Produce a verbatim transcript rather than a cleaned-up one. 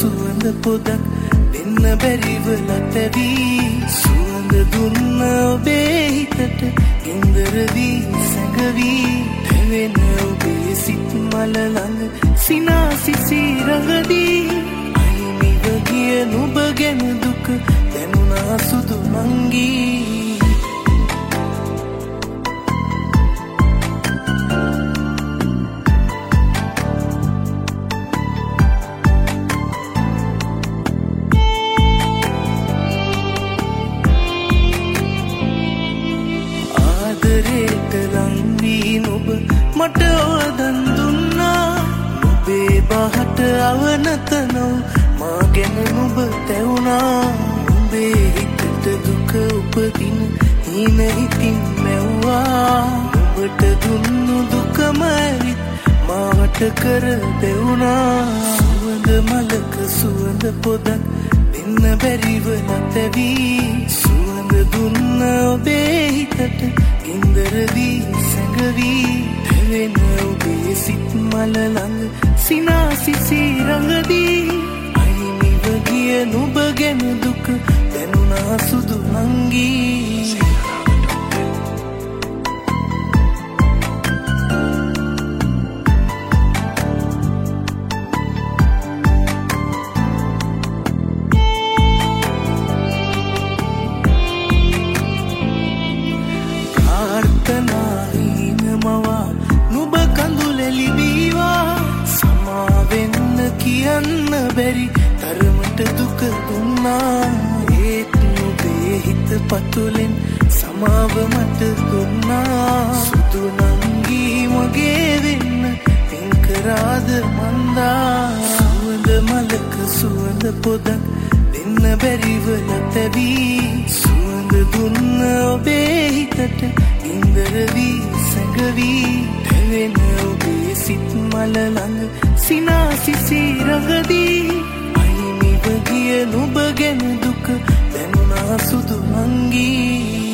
සුවඳ පොදක් දෙන්න බැරිව ලතවී සුවඳ දුන්න ඔබේ හිතට ගින්දර වී සැඟවී දැවෙන ඔබේ සිත් මල ළඟ සිනාසිසි රඟදී අහිමිව ගිය නුඹ ගැන දුක දැනුණා සුදු මංගී මට ඔදන් දුන්නා නුඹේ බහට අවනත නොව මා ගැන නුඹ තැවුණා නුඹේ හිතට දුක උපදින හීන හිතින් මැව්වා නුඹට දුන්නු දුකම ඇවිත් මාවට කර දෙවුණා සුවඳ මලක සුවඳ පොදක් දෙන්න බැරිව නැතවී සුවඳ දුන්න ඔබේ හිතට ගින්දර වී සැඟවී දැවෙන ඔබේ සිත් මල ළඟ සිනාසිසි රඟදී අහිමිව ගිය නුඹ ගැන දුක දැනුණා සුදු මංගී කියන්න බැරි තරමට දුක දුන්නා ඒත් නුඹේ හිත පතුලෙන් සමාව මට දුන්නා සුදු නංගී මගේ වෙන්න පින් කරාද මන්දා සුවඳ මලක සුවඳ පොදක් දෙන්න බැරිව නැතවී සුවඳ දුන්න ඔබේ හිතට ගින්දර වී සැඟවී දැවෙන ඔබේ සිත් මල ළඟ සිනාසිසි රඟදී අහිමිව ගිය නුඹ ගැන දුක දැනුණා සුදු මංගී